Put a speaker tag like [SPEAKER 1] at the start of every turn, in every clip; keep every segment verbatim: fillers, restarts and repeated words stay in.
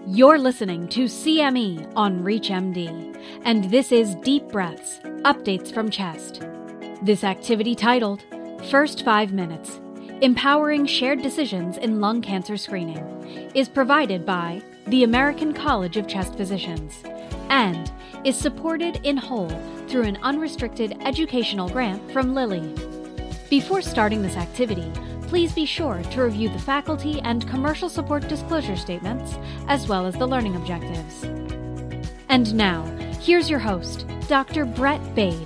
[SPEAKER 1] You're listening to C M E on ReachMD, and this is Deep Breaths, Updates from CHEST. This activity titled, First Five Minutes, Empowering Shared Decisions in Lung Cancer Screening, is provided by the American College of Chest Physicians and is supported in whole through an unrestricted educational grant from Lilly. Before starting this activity, please be sure to review the faculty and commercial support disclosure statements, as well as the learning objectives. And now, here's your host, Doctor Brett Bade.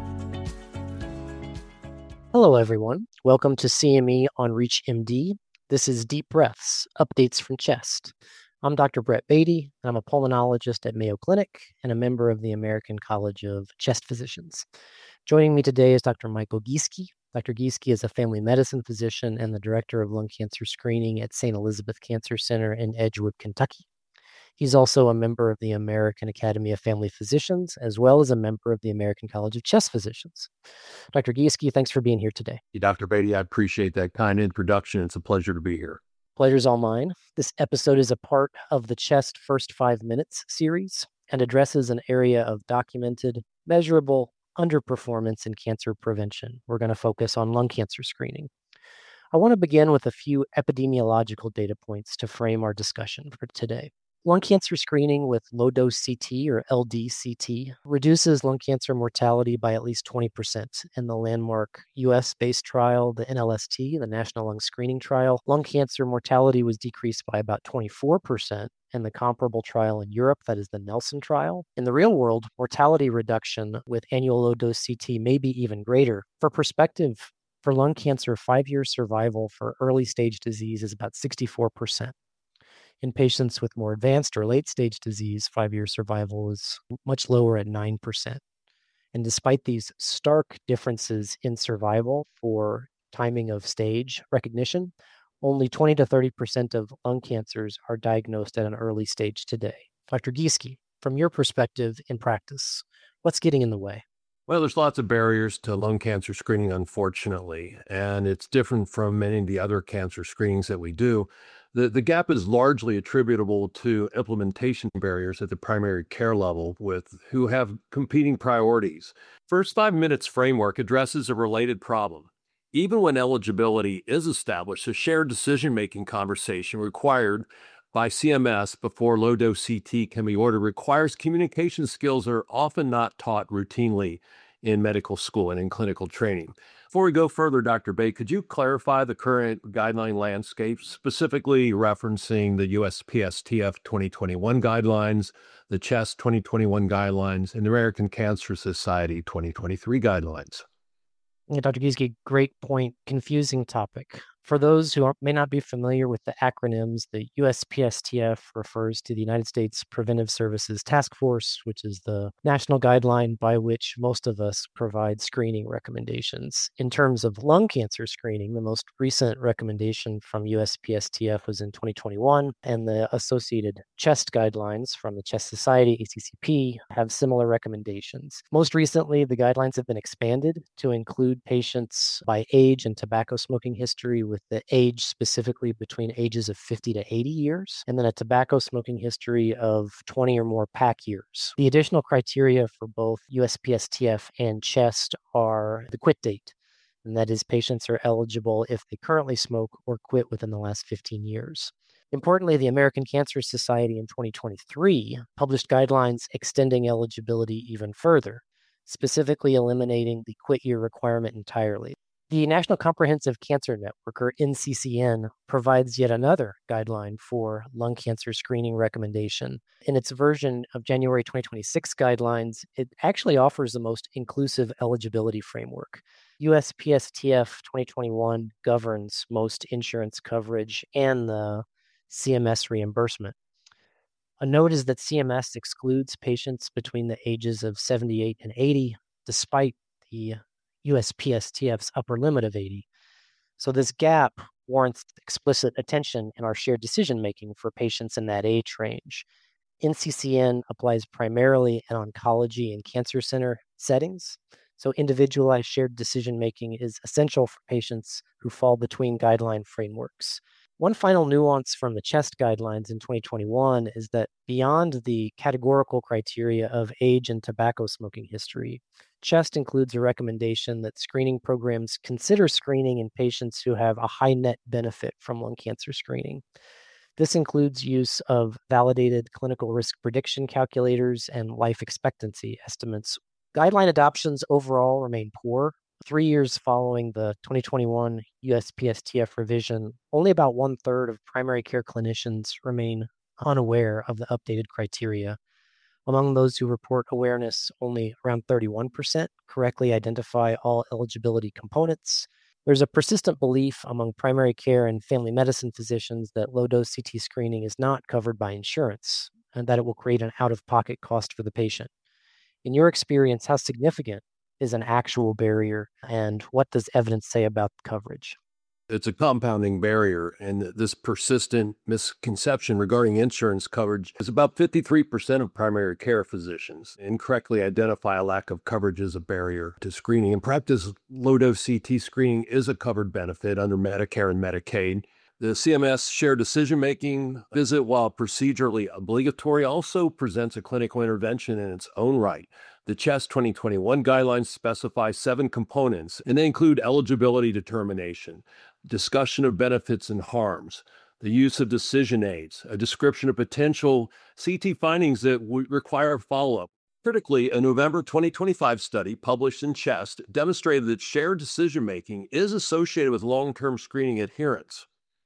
[SPEAKER 2] Hello, everyone. Welcome to C M E on ReachMD. This is Deep Breaths, Updates from CHEST. I'm Doctor Brett Bade. I'm a pulmonologist at Mayo Clinic and a member of the American College of Chest Physicians. Joining me today is Doctor Michael Gieske. Doctor Gieske is a family medicine physician and the director of lung cancer screening at Saint Elizabeth Cancer Center in Edgewood, Kentucky. He's also a member of the American Academy of Family Physicians, as well as a member of the American College of Chest Physicians. Doctor Gieske, thanks for being here today.
[SPEAKER 3] Hey, Doctor Bade, I appreciate that kind introduction. It's a pleasure to be here.
[SPEAKER 2] Pleasure's all mine. This episode is a part of the CHEST First Five Minutes series and addresses an area of documented, measurable underperformance in cancer prevention. We're going to focus on lung cancer screening. I want to begin with a few epidemiological data points to frame our discussion for today. Lung cancer screening with low-dose C T, or L D C T, reduces lung cancer mortality by at least twenty percent. In the landmark U S-based trial, the N L S T, the National Lung Screening Trial, lung cancer mortality was decreased by about twenty-four percent. In the comparable trial in Europe, that is the Nelson trial. In the real world, mortality reduction with annual low-dose C T may be even greater. For perspective, for lung cancer, five-year survival for early-stage disease is about sixty-four percent. In patients with more advanced or late-stage disease, five-year survival is much lower at nine percent. And despite these stark differences in survival for timing of stage recognition, only twenty to thirty percent of lung cancers are diagnosed at an early stage today. Doctor Gieske, from your perspective in practice, what's getting in the way?
[SPEAKER 3] Well, there's lots of barriers to lung cancer screening, unfortunately, and it's different from many of the other cancer screenings that we do. The, the gap is largely attributable to implementation barriers at the primary care level with who have competing priorities. First Five Minutes framework addresses a related problem. Even when eligibility is established, a shared decision-making conversation required by C M S before low-dose C T can be ordered requires communication skills that are often not taught routinely in medical school and in clinical training. Before we go further, Doctor Bade, could you clarify the current guideline landscape, specifically referencing the U S P S T F twenty twenty-one guidelines, the CHEST twenty twenty-one guidelines, and the American Cancer Society twenty twenty-three guidelines?
[SPEAKER 2] Yeah, Doctor Gieske, great point. Confusing topic. For those who may not be familiar with the acronyms, the U S P S T F refers to the United States Preventive Services Task Force, which is the national guideline by which most of us provide screening recommendations. In terms of lung cancer screening, the most recent recommendation from U S P S T F was in twenty twenty-one, and the associated CHEST guidelines from the Chest Society, A C C P, have similar recommendations. Most recently, the guidelines have been expanded to include patients by age and tobacco smoking history, with the age specifically between ages of fifty to eighty years, and then a tobacco smoking history of twenty or more pack years. The additional criteria for both U S P S T F and CHEST are the quit date, and that is patients are eligible if they currently smoke or quit within the last fifteen years. Importantly, the American Cancer Society in twenty twenty-three published guidelines extending eligibility even further, specifically eliminating the quit year requirement entirely. The National Comprehensive Cancer Network, or N C C N, provides yet another guideline for lung cancer screening recommendation. In its version of January twenty twenty-six guidelines, it actually offers the most inclusive eligibility framework. U S P S T F twenty twenty-one governs most insurance coverage and the C M S reimbursement. A note is that C M S excludes patients between the ages of seventy-eight and eighty, despite the U S P S T F's upper limit of eighty. So this gap warrants explicit attention in our shared decision-making for patients in that age range. N C C N applies primarily in oncology and cancer center settings, so individualized shared decision-making is essential for patients who fall between guideline frameworks. One final nuance from the CHEST guidelines in twenty twenty-one is that beyond the categorical criteria of age and tobacco smoking history, CHEST includes a recommendation that screening programs consider screening in patients who have a high net benefit from lung cancer screening. This includes use of validated clinical risk prediction calculators and life expectancy estimates. Guideline adoptions overall remain poor. Three years following the twenty twenty-one U S P S T F revision, only about one third of primary care clinicians remain unaware of the updated criteria. Among those who report awareness, only around thirty-one percent correctly identify all eligibility components. There's a persistent belief among primary care and family medicine physicians that low-dose C T screening is not covered by insurance and that it will create an out-of-pocket cost for the patient. In your experience, how significant is an actual barrier, and what does evidence say about coverage?
[SPEAKER 3] It's a compounding barrier, and this persistent misconception regarding insurance coverage is about fifty-three percent of primary care physicians incorrectly identify a lack of coverage as a barrier to screening. In practice, low-dose C T screening is a covered benefit under Medicare and Medicaid. The C M S shared decision-making visit, while procedurally obligatory, also presents a clinical intervention in its own right. The CHEST twenty twenty-one guidelines specify seven components, and they include eligibility determination, discussion of benefits and harms, the use of decision aids, a description of potential C T findings that would require follow-up. Critically, a November twenty twenty-five study published in CHEST demonstrated that shared decision-making is associated with long-term screening adherence,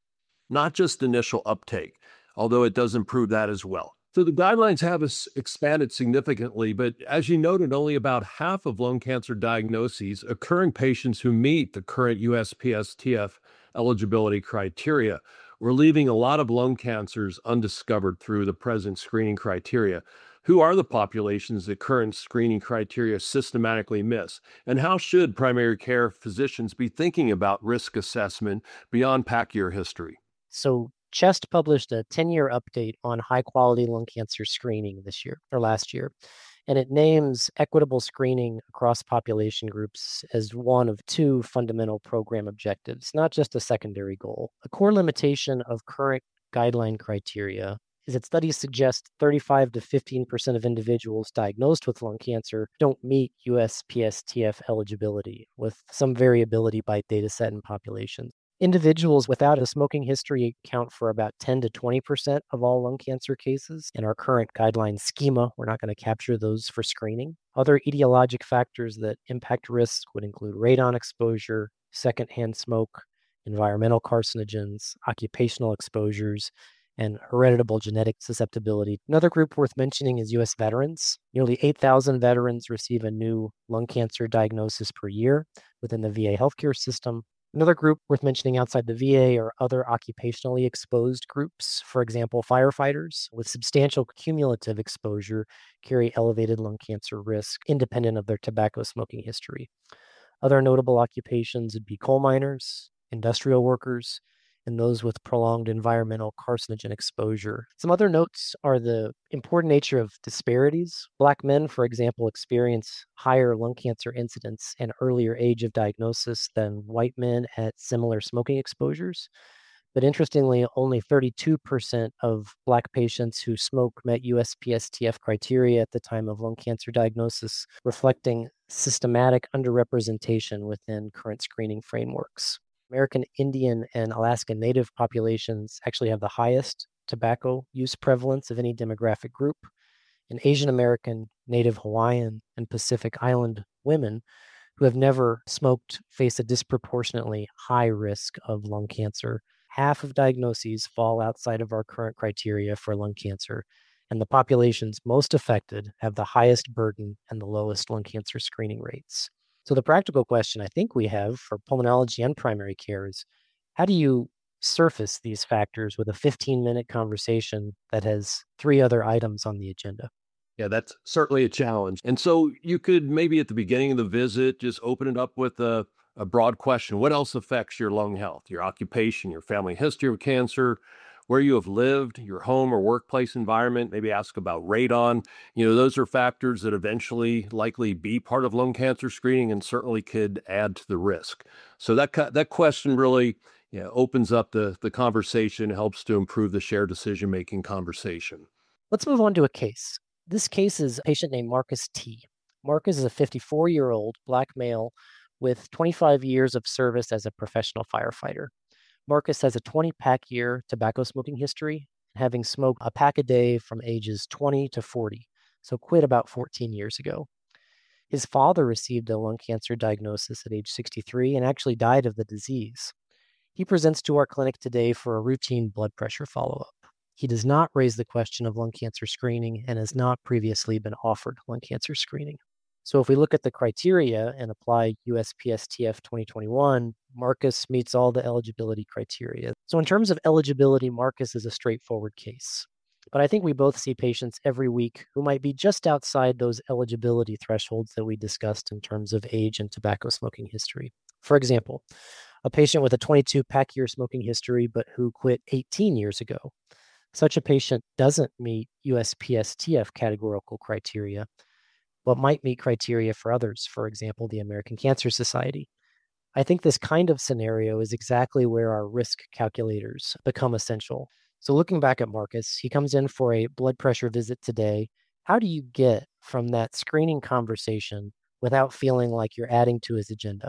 [SPEAKER 3] not just initial uptake, although it does improve that as well. So the guidelines have expanded significantly, but as you noted, only about half of lung cancer diagnoses occur in patients who meet the current U S P S T F eligibility criteria. We're leaving a lot of lung cancers undiscovered through the present screening criteria. Who are the populations that current screening criteria systematically miss? And how should primary care physicians be thinking about risk assessment beyond pack year history?
[SPEAKER 2] So CHEST published a ten-year update on high-quality lung cancer screening this year, or last year, and it names equitable screening across population groups as one of two fundamental program objectives, not just a secondary goal. A core limitation of current guideline criteria is that studies suggest thirty-five to fifteen percent of individuals diagnosed with lung cancer don't meet U S P S T F eligibility, with some variability by dataset and population. Individuals without a smoking history account for about ten to twenty percent of all lung cancer cases. In our current guideline schema, we're not going to capture those for screening. Other etiologic factors that impact risk would include radon exposure, secondhand smoke, environmental carcinogens, occupational exposures, and hereditable genetic susceptibility. Another group worth mentioning is U S veterans. Nearly eight thousand veterans receive a new lung cancer diagnosis per year within the V A healthcare system. Another group worth mentioning outside the V A are other occupationally exposed groups. For example, firefighters with substantial cumulative exposure carry elevated lung cancer risk independent of their tobacco smoking history. Other notable occupations would be coal miners, industrial workers, and those with prolonged environmental carcinogen exposure. Some other notes are the important nature of disparities. Black men, for example, experience higher lung cancer incidence and earlier age of diagnosis than white men at similar smoking exposures. But interestingly, only thirty-two percent of Black patients who smoke met U S P S T F criteria at the time of lung cancer diagnosis, reflecting systematic underrepresentation within current screening frameworks. American Indian and Alaska Native populations actually have the highest tobacco use prevalence of any demographic group. And Asian American, Native Hawaiian, and Pacific Island women who have never smoked face a disproportionately high risk of lung cancer. Half of diagnoses fall outside of our current criteria for lung cancer, and the populations most affected have the highest burden and the lowest lung cancer screening rates. So the practical question I think we have for pulmonology and primary care is, how do you surface these factors with a fifteen-minute conversation that has three other items on the agenda?
[SPEAKER 3] Yeah, that's certainly a challenge. And so you could maybe at the beginning of the visit, just open it up with a, a broad question. What else affects your lung health, your occupation, your family history of cancer, where you have lived, your home or workplace environment? Maybe ask about radon. You know, those are factors that eventually likely be part of lung cancer screening and certainly could add to the risk. So that that question really, Yeah, opens up the, the conversation, helps to improve the shared decision-making conversation.
[SPEAKER 2] Let's move on to a case. This case is a patient named Marcus T. Marcus is a fifty-four-year-old Black male with twenty-five years of service as a professional firefighter. Marcus has a twenty-pack year tobacco smoking history, having smoked a pack a day from ages twenty to forty, so quit about fourteen years ago. His father received a lung cancer diagnosis at age sixty-three and actually died of the disease. He presents to our clinic today for a routine blood pressure follow-up. He does not raise the question of lung cancer screening and has not previously been offered lung cancer screening. So if we look at the criteria and apply U S P S T F twenty twenty-one, Marcus meets all the eligibility criteria. So in terms of eligibility, Marcus is a straightforward case. But I think we both see patients every week who might be just outside those eligibility thresholds that we discussed in terms of age and tobacco smoking history. For example, a patient with a twenty-two pack year smoking history, but who quit eighteen years ago. Such a patient doesn't meet U S P S T F categorical criteria, but might meet criteria for others, for example, the American Cancer Society. I think this kind of scenario is exactly where our risk calculators become essential. So looking back at Marcus, he comes in for a blood pressure visit today. How do you get from that screening conversation without feeling like you're adding to his agenda?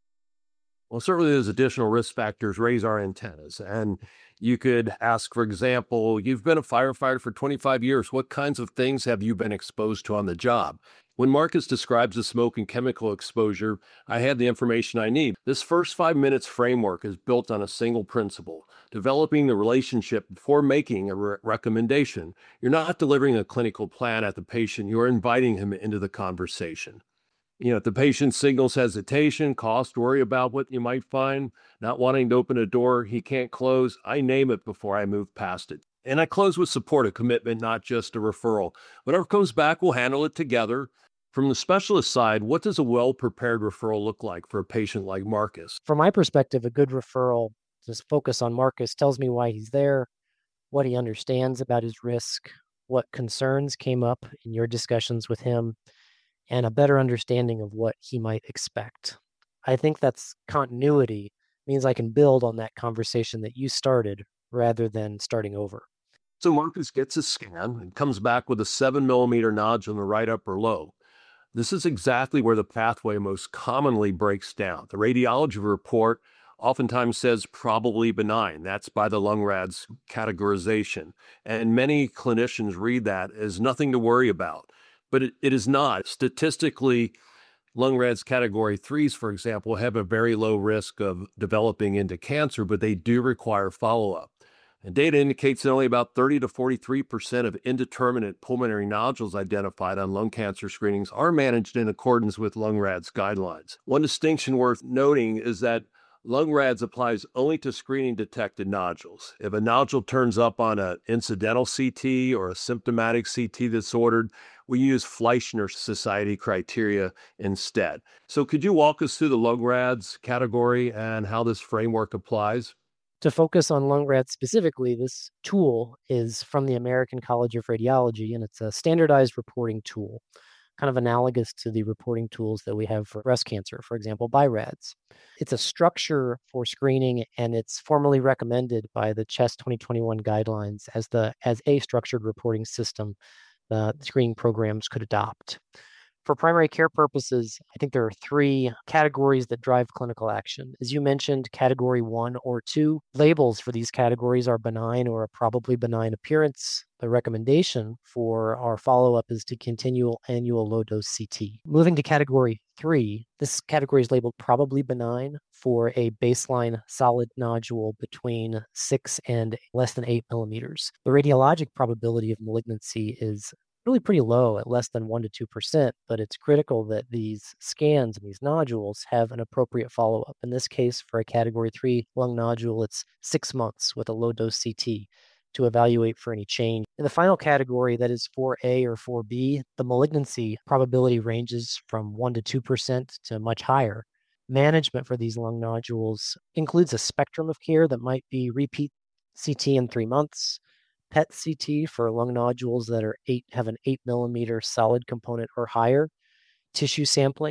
[SPEAKER 3] Well, certainly those additional risk factors raise our antennas. And you could ask, for example, you've been a firefighter for twenty-five years. What kinds of things have you been exposed to on the job? When Marcus describes the smoke and chemical exposure, I had the information I need. This first five minutes framework is built on a single principle, developing the relationship before making a re- recommendation. You're not delivering a clinical plan at the patient, you're inviting him into the conversation. You know, if the patient signals hesitation, cost, worry about what you might find, not wanting to open a door he can't close, I name it before I move past it. And I close with support, a commitment, not just a referral. Whatever comes back, we'll handle it together. From the specialist side, what does a well-prepared referral look like for a patient like Marcus?
[SPEAKER 2] From my perspective, a good referral, just focus on Marcus, tells me why he's there, what he understands about his risk, what concerns came up in your discussions with him, and a better understanding of what he might expect. I think that's continuity, means I can build on that conversation that you started rather than starting over.
[SPEAKER 3] So Marcus gets a scan and comes back with a seven millimeter nodule in the right upper lobe. This is exactly where the pathway most commonly breaks down. The radiology report oftentimes says probably benign. That's by the LUNGRADS categorization. And many clinicians read that as nothing to worry about. But it, it is not. Statistically, LUNGRADS category threes, for example, have a very low risk of developing into cancer, but they do require follow-up. And data indicates that only about thirty to forty-three percent of indeterminate pulmonary nodules identified on lung cancer screenings are managed in accordance with LUNGRADS guidelines. One distinction worth noting is that LUNGRADS applies only to screening detected nodules. If a nodule turns up on an incidental C T or a symptomatic C T that's ordered, we use Fleischner Society criteria instead. So could you walk us through the LUNGRADS category and how this framework applies?
[SPEAKER 2] To focus on LUNGRADS specifically, this tool is from the American College of Radiology, and it's a standardized reporting tool, kind of analogous to the reporting tools that we have for breast cancer, for example, B I-RADS. It's a structure for screening, and it's formally recommended by the CHEST twenty twenty-one guidelines as the as a structured reporting system the screening programs could adopt. For primary care purposes, I think there are three categories that drive clinical action. As you mentioned, category one or two, labels for these categories are benign or a probably benign appearance. The recommendation for our follow-up is to continue annual low-dose C T. Moving to category three, this category is labeled probably benign for a baseline solid nodule between six and less than eight millimeters. The radiologic probability of malignancy is really pretty low at less than one to two percent, but it's critical that these scans and these nodules have an appropriate follow-up. In this case, for a category three lung nodule, it's six months with a low-dose C T to evaluate for any change. In the final category, that is four A or four B, the malignancy probability ranges from one to two percent to much higher. Management for these lung nodules includes a spectrum of care that might be repeat C T in three months, P E T C T for lung nodules that are eight have an eight millimeter solid component or higher, tissue sampling,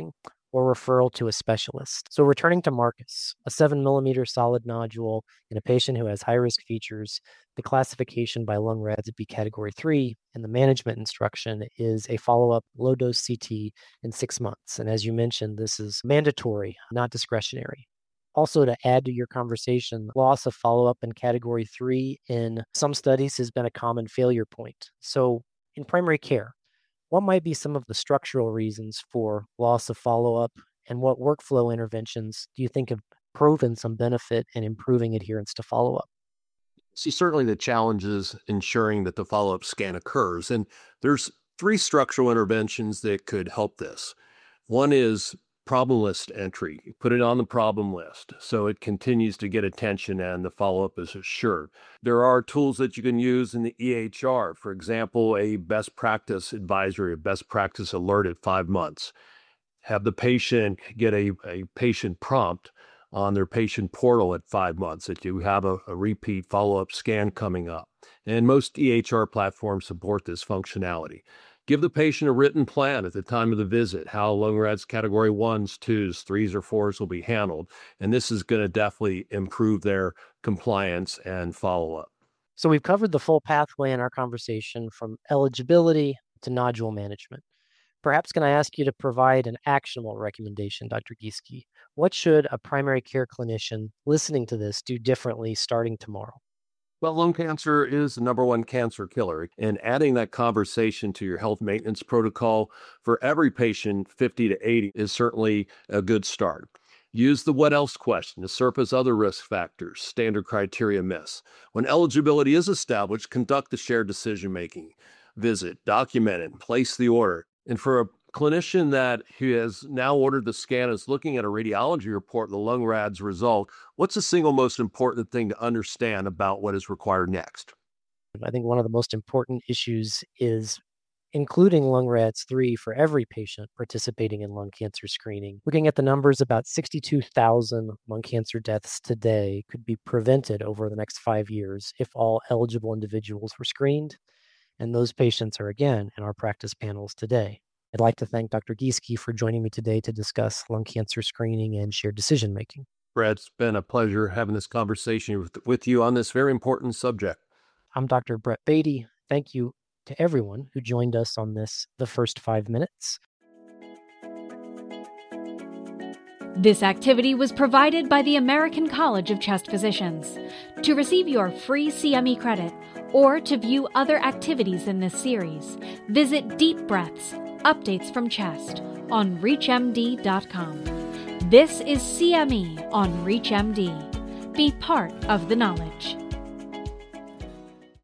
[SPEAKER 2] or referral to a specialist. So returning to Marcus, a seven millimeter solid nodule in a patient who has high-risk features, the classification by lung R A D S B category three and the management instruction is a follow-up low-dose C T in six months. And as you mentioned, this is mandatory, not discretionary. Also, to add to your conversation, loss of follow-up in category three in some studies has been a common failure point. So in primary care, what might be some of the structural reasons for loss of follow-up, and what workflow interventions do you think have proven some benefit in improving adherence to follow-up?
[SPEAKER 3] See, certainly the challenge is ensuring that the follow-up scan occurs. And there's three structural interventions that could help this. One is problem list entry. You put it on the problem list so it continues to get attention and the follow-up is assured. There are tools that you can use in the E H R, for example, a best practice advisory, a best practice alert at five months. Have the patient get a, a patient prompt on their patient portal at five months that you have a, a repeat follow-up scan coming up. And most E H R platforms support this functionality. Give the patient a written plan at the time of the visit, how lung R A D S category ones, twos, threes, or fours will be handled. And this is going to definitely improve their compliance and follow-up.
[SPEAKER 2] So we've covered the full pathway in our conversation from eligibility to nodule management. Perhaps can I ask you to provide an actionable recommendation, Doctor Gieske? What should a primary care clinician listening to this do differently starting tomorrow?
[SPEAKER 3] Well, lung cancer is the number one cancer killer, and adding that conversation to your health maintenance protocol for every patient fifty to eighty is certainly a good start. Use the what else question to surface other risk factors, standard criteria miss. When eligibility is established, conduct the shared decision-making. Visit, document it, place the order. And for a clinician that who has now ordered the scan is looking at a radiology report, the lung R A D S result, what's the single most important thing to understand about what is required next?
[SPEAKER 2] I think one of the most important issues is including lung R A D S three for every patient participating in lung cancer screening. Looking at the numbers, about sixty-two thousand lung cancer deaths today could be prevented over the next five years if all eligible individuals were screened. And those patients are, again, in our practice panels today. I'd like to thank Doctor Gieske for joining me today to discuss lung cancer screening and shared decision-making.
[SPEAKER 3] Brad, it's been a pleasure having this conversation with, with you on this very important subject.
[SPEAKER 2] I'm Doctor Brett Beatty. Thank you to everyone who joined us on this, The First Five Minutes.
[SPEAKER 1] This activity was provided by the American College of Chest Physicians. To receive your free C M E credit or to view other activities in this series, visit Deep Breaths, Updates from Chest on reach M D dot com. This is C M E on ReachMD. Be part of the knowledge.